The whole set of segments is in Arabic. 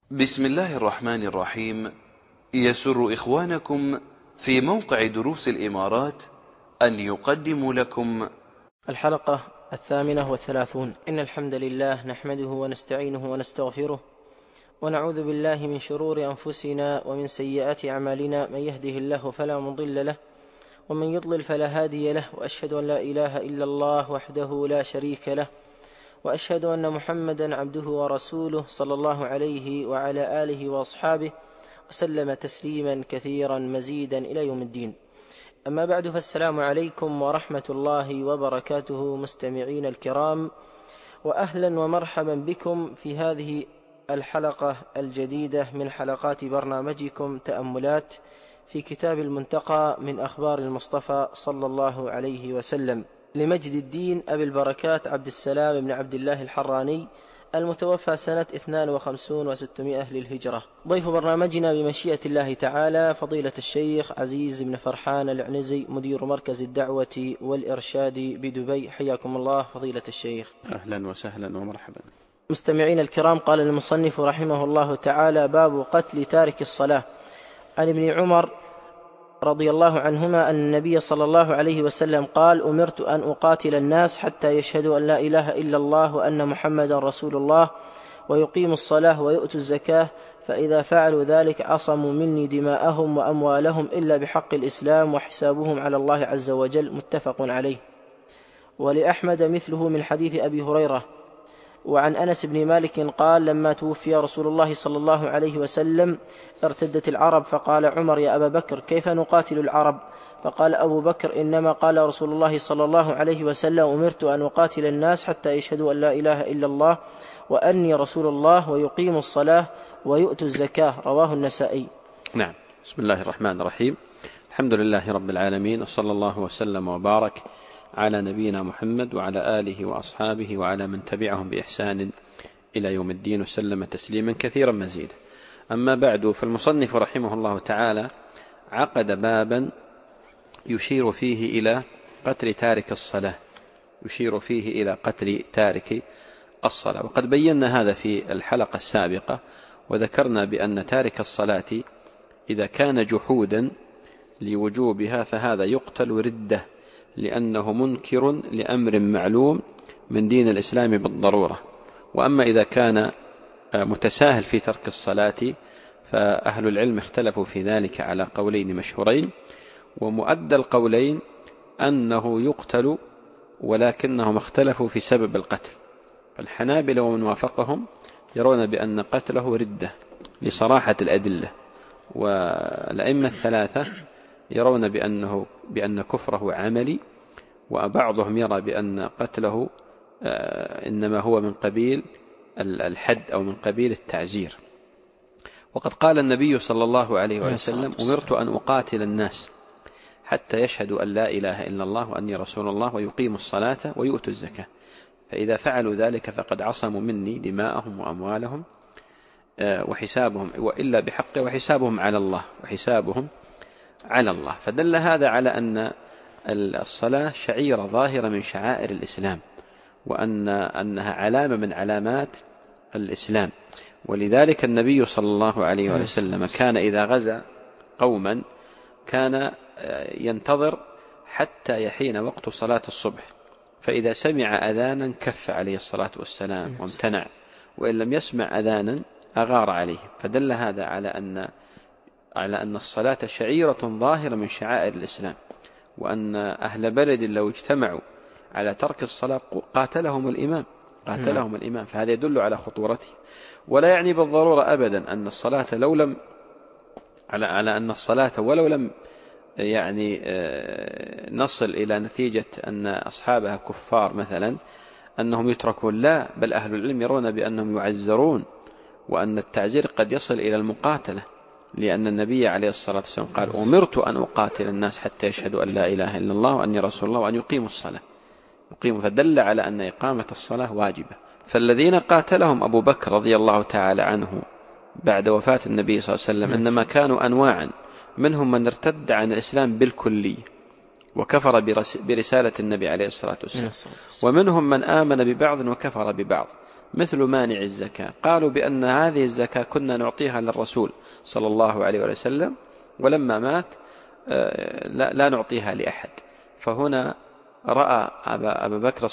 بسم الله الرحمن الرحيم. يسر إخوانكم في موقع دروس الإمارات أن يقدموا لكم الحلقة 38. إن الحمد لله نحمده ونستعينه ونستغفره ونعوذ بالله من شرور أنفسنا ومن سيئات أعمالنا. من يهده الله فلا مضل له ومن يضلل فلا هادي له، وأشهد أن لا إله إلا الله وحده لا شريك له، وأشهد أن محمدا عبده ورسوله صلى الله عليه وعلى آله وأصحابه وسلم تسليما كثيرا مزيدا إلى يوم الدين. أما بعد، فالسلام عليكم ورحمة الله وبركاته مستمعين الكرام، وأهلا ومرحبا بكم في هذه الحلقة الجديدة من حلقات برنامجكم تأملات في كتاب المنتقى من أخبار المصطفى صلى الله عليه وسلم لمجد الدين أبي البركات عبد السلام بن عبد الله الحراني، المتوفى سنة 52 و600 للهجرة. ضيف برنامجنا بمشيئة الله تعالى فضيلة الشيخ عزيز بن فرحان العنزي، مدير مركز الدعوة والإرشاد بدبي. حياكم الله فضيلة الشيخ. أهلا وسهلا ومرحبا. مستمعين الكرام، قال المصنف رحمه الله تعالى: باب قتل تارك الصلاة. عن ابن عمر رضي الله عنهما أن النبي صلى الله عليه وسلم قال: أمرت أن أقاتل الناس حتى يشهدوا أن لا إله إلا الله وأن محمدا رسول الله ويقيموا الصلاة ويؤتوا الزكاة، فإذا فعلوا ذلك عصموا مني دماءهم وأموالهم إلا بحق الإسلام وحسابهم على الله عز وجل. متفق عليه. ولأحمد مثله من حديث أبي هريرة. وعن أنس بن مالك قال: لما توفي رسول الله صلى الله عليه وسلم ارتدت العرب، فقال عمر: يا أبا بكر، كيف نقاتل العرب؟ فقال أبو بكر: إنما قال رسول الله صلى الله عليه وسلم: أمرت أن أقاتل الناس حتى يشهدوا أن لا إله إلا الله وأني رسول الله ويقيموا الصلاة ويؤتوا الزكاة. رواه النسائي. نعم. بسم الله الرحمن الرحيم. الحمد لله رب العالمين، وصلى الله وسلم وبارك على نبينا محمد وعلى آله وأصحابه وعلى من تبعهم بإحسان إلى يوم الدين، وسلم تسليما كثيرا مزيدا. أما بعد، فالمصنف رحمه الله تعالى عقد بابا يشير فيه إلى قتل تارك الصلاة، يشير فيه إلى قتل تارك الصلاة. وقد بينا هذا في الحلقة السابقة، وذكرنا بأن تارك الصلاة إذا كان جحودا لوجوبها فهذا يقتل ردة، لأنه منكر لأمر معلوم من دين الإسلام بالضرورة. وأما إذا كان متساهل في ترك الصلاة فأهل العلم اختلفوا في ذلك على قولين مشهورين، ومؤدى القولين أنه يقتل، ولكنهم اختلفوا في سبب القتل. فالحنابلة ومن وافقهم يرون بأن قتله ردة لصراحة الأدلة، والأئمة الثلاثة يرون بأن كفره عملي، وبعضهم يرى بأن قتله إنما هو من قبيل الحد أو من قبيل التعزير. وقد قال النبي صلى الله عليه وسلم: أمرت أن أقاتل الناس حتى يشهدوا أن لا إله إلا الله وأني رسول الله ويقيموا الصلاة ويؤتوا الزكاة، فإذا فعلوا ذلك فقد عصموا مني دماءهم وأموالهم وحسابهم وإلا بحق وحسابهم على الله وحسابهم على الله. فدل هذا على أن الصلاة شعيرة ظاهرة من شعائر الإسلام، وأنها علامة من علامات الإسلام. ولذلك النبي صلى الله عليه وسلم كان إذا غزا قوما كان ينتظر حتى يحين وقت صلاة الصبح، فإذا سمع أذانا كف عليه الصلاة والسلام وامتنع، وإن لم يسمع أذانا أغار عليه. فدل هذا على أن الصلاة شعيرة ظاهرة من شعائر الإسلام، وأن أهل بلد لو اجتمعوا على ترك الصلاة قاتلهم الإمام، فهذا يدل على خطورته. ولا يعني بالضرورة أبدا أن الصلاة على أن الصلاة ولو لم يعني نصل إلى نتيجة أن أصحابها كفار مثلا أنهم يتركون، لا، بل أهل العلم يرون بأنهم يعزرون، وأن التعزير قد يصل إلى المقاتلة، لأن النبي عليه الصلاة والسلام قال: أمرت أن أقاتل الناس حتى يشهدوا أن لا إله إلا الله وأني رسول الله وأن يقيموا الصلاة. فدل على أن إقامة الصلاة واجبة. فالذين قاتلهم أبو بكر رضي الله تعالى عنه بعد وفاة النبي صلى الله عليه وسلم إنما كانوا أنواعا، منهم من ارتد عن الإسلام بالكلي وكفر برسالة النبي عليه الصلاة والسلام، ومنهم من آمن ببعض وكفر ببعض. مثل مانع الزكاة. قالوا بأن هذه الزكاة كنا نعطيها للرسول صلى الله عليه وسلم، ولما مات لا نعطيها لأحد. فهنا رأى أبو بكر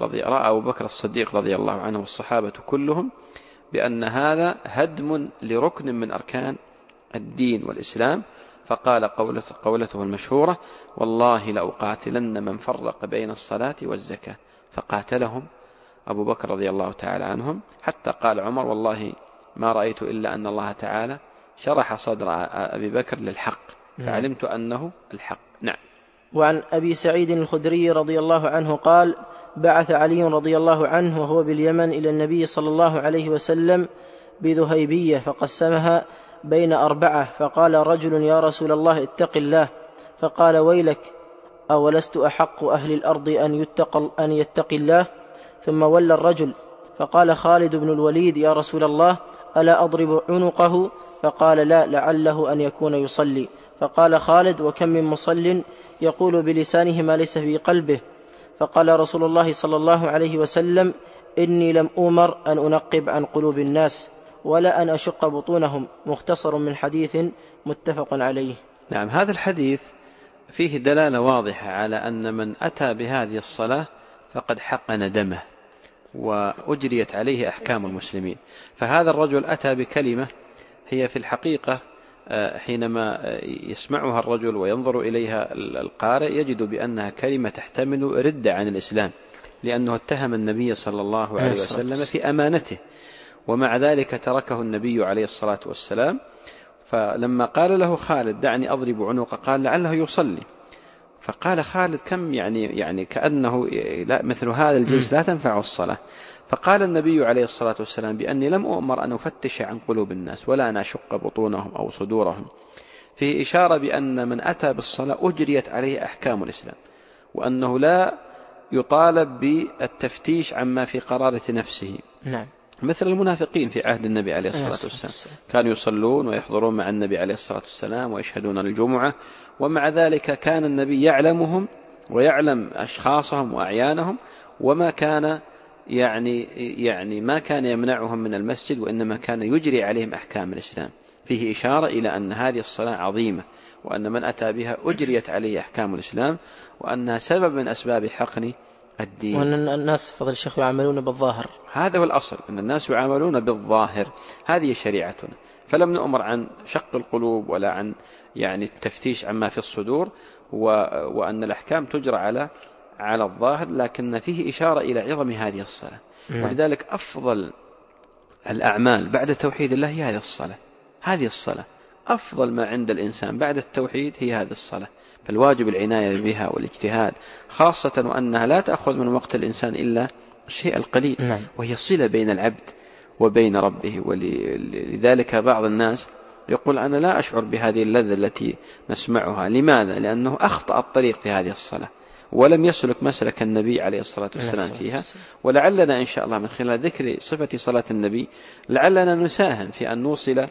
الصديق رضي الله عنه والصحابة كلهم بأن هذا هدم لركن من أركان الدين والإسلام، فقال قولته المشهورة: والله لأقاتلن من فرق بين الصلاة والزكاة. فقاتلهم أبو بكر رضي الله تعالى عنهم، حتى قال عمر: والله ما رأيت إلا أن الله تعالى شرح صدر أبي بكر للحق، فعلمت أنه الحق. نعم. وعن أبي سعيد الخدري رضي الله عنه قال: بعث علي رضي الله عنه وهو باليمن إلى النبي صلى الله عليه وسلم بذهيبية فقسمها بين 4، فقال رجل: يا رسول الله اتق الله. فقال: ويلك، أولست أحق أهل الأرض أن يتقي الله؟ ثم ولى الرجل، فقال خالد بن الوليد: يا رسول الله ألا أضرب عنقه؟ فقال: لا، لعله أن يكون يصلي. فقال خالد: وكم من مصل يقول بلسانه ما ليس في قلبه. فقال رسول الله صلى الله عليه وسلم: إني لم أؤمر أن أنقب عن قلوب الناس ولا أن أشق بطونهم. مختصر من حديث متفق عليه. نعم. هذا الحديث فيه دلالة واضحة على أن من أتى بهذه الصلاة فقد حقن دمه وأجريت عليه أحكام المسلمين. فهذا الرجل أتى بكلمة هي في الحقيقة حينما يسمعها الرجل وينظر إليها القارئ يجد بأنها كلمة تحتمل ردة عن الإسلام، لأنه اتهم النبي صلى الله عليه وسلم في أمانته، ومع ذلك تركه النبي عليه الصلاة والسلام. فلما قال له خالد: دعني أضرب عنق، قال: لعله يصلي. فقال خالد: كم يعني كأنه لا، مثل هذا الجنس لا تنفع الصلاة. فقال النبي عليه الصلاة والسلام بأني لم أؤمر أن أفتش عن قلوب الناس ولا أن أشق بطونهم أو صدورهم، فيه إشارة بأن من أتى بالصلاة أجريت عليه أحكام الإسلام، وأنه لا يطالب بالتفتيش عما في قرارة نفسه. نعم. مثل المنافقين في عهد النبي عليه الصلاة والسلام، كانوا يصلون ويحضرون مع النبي عليه الصلاة والسلام ويشهدون الجمعة، ومع ذلك كان النبي يعلمهم ويعلم أشخاصهم وأعيانهم، وما كان يعني ما كان يمنعهم من المسجد، وإنما كان يجري عليهم أحكام الإسلام. فيه إشارة إلى أن هذه الصلاة عظيمة، وأن من أتى بها أجريت عليه أحكام الإسلام، وأنها سبب من أسباب حقن الدين. وأن الناس فضل الشيخ يعملون بالظاهر. هذا هو الأصل، أن الناس يعاملون بالظاهر. هذه شريعتنا، فلم نؤمر عن شق القلوب ولا عن التفتيش عما في الصدور، وأن الأحكام تجرى على الظاهر، لكن فيه إشارة إلى عظم هذه الصلاة. ولذلك أفضل الأعمال بعد توحيد الله هي هذه الصلاة. أفضل ما عند الإنسان بعد التوحيد هي هذه الصلاة، فالواجب العناية بها والاجتهاد، خاصة وأنها لا تأخذ من وقت الإنسان إلا الشيء القليل، وهي صلة بين العبد وبين ربه. ولذلك بعض الناس يقول: أنا لا أشعر بهذه اللذة التي نسمعها. لماذا؟ لأنه أخطأ الطريق في هذه الصلاة ولم يسلك مسلك النبي عليه الصلاة والسلام فيها. ولعلنا إن شاء الله من خلال ذكر صفة صلاة النبي لعلنا نساهم في أن نوصل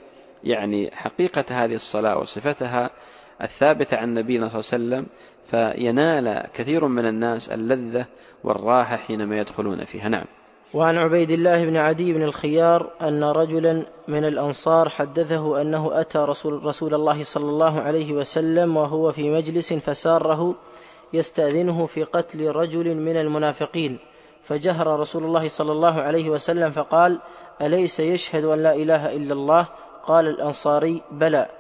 حقيقة هذه الصلاة وصفتها الثابتة عن نبينا صلى الله عليه وسلم، فينال كثير من الناس اللذة والراحة حينما يدخلون فيها. نعم. وعن عبيد الله بن عدي بن الخيار أن رجلا من الأنصار حدثه أنه أتى رسول الله صلى الله عليه وسلم وهو في مجلس، فساره يستأذنه في قتل رجل من المنافقين، فجهر رسول الله صلى الله عليه وسلم فقال: أليس يشهد أن لا إله إلا الله؟ قال الأنصاري: بلى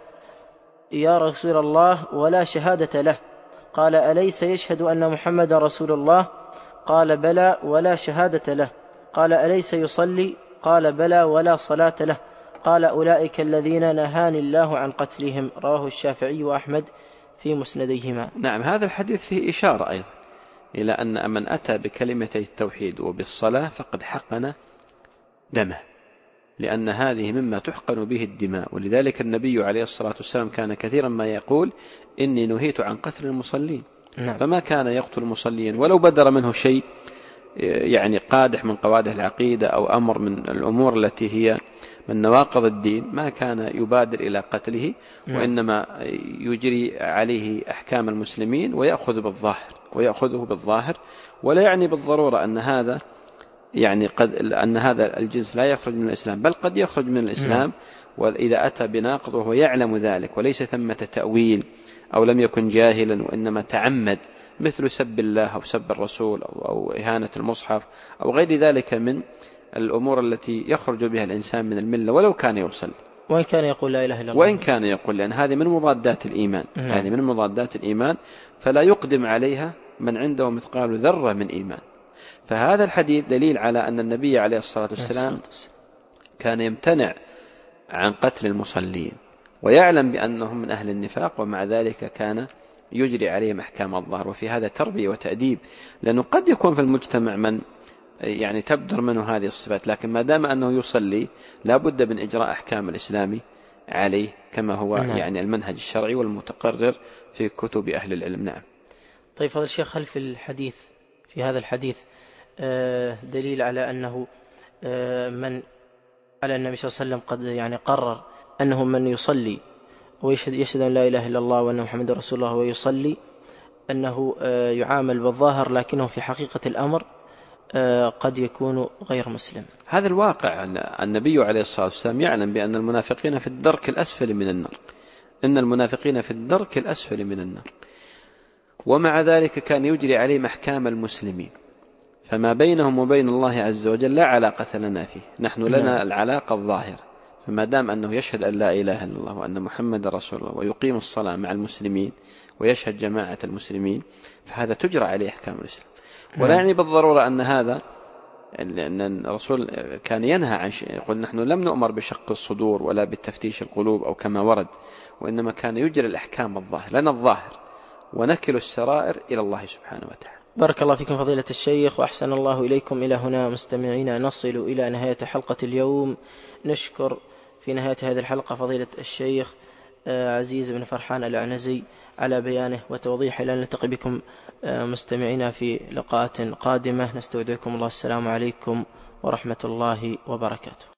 يا رسول الله، ولا شهادة له. قال: أليس يشهد أن محمد رسول الله؟ قال: بلى ولا شهادة له. قال: أليس يصلي؟ قال: بلى ولا صلاة له. قال: أولئك الذين نهاني الله عن قتلهم. رواه الشافعي وأحمد في مسنديهما. نعم. هذا الحديث فيه إشارة أيضا إلى أن من أتى بكلمتي التوحيد وبالصلاة فقد حقن دمه، لأن هذه مما تحقن به الدماء. ولذلك النبي عليه الصلاة والسلام كان كثيرا ما يقول: إني نهيت عن قتل المصلين. فما كان يقتل المصلين ولو بدر منه شيء قادح من قوادح العقيدة أو أمر من الأمور التي هي من نواقض الدين، ما كان يبادر إلى قتله، وإنما يجري عليه أحكام المسلمين ويأخذه بالظاهر، ولا يعني بالضرورة أن هذا يعني أن هذا الجنس لا يخرج من الإسلام، بل قد يخرج من الإسلام وإذا أتى بناقض وهو يعلم ذلك وليس ثمة تأويل أو لم يكن جاهلا وإنما تعمد، مثل سب الله أو سب الرسول أو إهانة المصحف أو غير ذلك من الأمور التي يخرج بها الإنسان من الملة ولو كان يصلي، وإن كان يقول لا إله إلا الله، وإن كان يقول، لأن هذه من مضادات الإيمان. هذه من مضادات الإيمان، فلا يقدم عليها من عنده مثقال ذرة من إيمان. فهذا الحديث دليل على أن النبي عليه الصلاة والسلام كان يمتنع عن قتل المصلين ويعلم بأنهم من أهل النفاق، ومع ذلك كان يجري عليهم أحكام الظهر. وفي هذا تربية وتأديب، لأنه قد يكون في المجتمع من يعني تبدر منه هذه الصفات، لكن ما دام أنه يصلي لا بد من إجراء أحكام الإسلام عليه كما هو يعني المنهج الشرعي والمتقرر في كتب أهل العلم. نعم. طيب فضل الشيخ، هل في هذا الحديث دليل على أنه على النبي صلى الله عليه وسلم قد يعني قرر أنه من يصلي ويشهد أن لا إله إلا الله وأن محمد رسول الله ويصلي أنه يعامل بالظاهر، لكنه في حقيقة الأمر قد يكون غير مسلم؟ هذا الواقع. النبي عليه الصلاة والسلام يعلم بأن المنافقين في الدرك الأسفل من النار، إن المنافقين في الدرك الأسفل من النار، ومع ذلك كان يجري عليهم أحكام المسلمين، فما بينهم وبين الله عز وجل لا علاقة لنا فيه، نحن لنا العلاقة الظاهرة. فما دام أنه يشهد أن لا إله إلا الله وأن محمد رسول الله ويقيم الصلاة مع المسلمين ويشهد جماعة المسلمين، فهذا تجرى عليه أحكام الإسلام. ولا يعني بالضرورة أن هذا، لأن الرسول كان ينهى عن شيء، يقول نحن لم نؤمر بشق الصدور ولا بالتفتيش القلوب أو كما ورد، وإنما كان يجري الأحكام الظاهر، لنا الظاهر ونكل السرائر إلى الله سبحانه وتعالى. بارك الله فيكم فضيلة الشيخ وأحسن الله إليكم. إلى هنا مستمعينا نصل إلى نهاية حلقة اليوم. نشكر في نهاية هذه الحلقة فضيلة الشيخ عزيز بن فرحان العنزي على بيانه وتوضيحه. إلى أن نلتقي بكم مستمعينا في لقاءات قادمة، نستودعكم الله. السلام عليكم ورحمة الله وبركاته.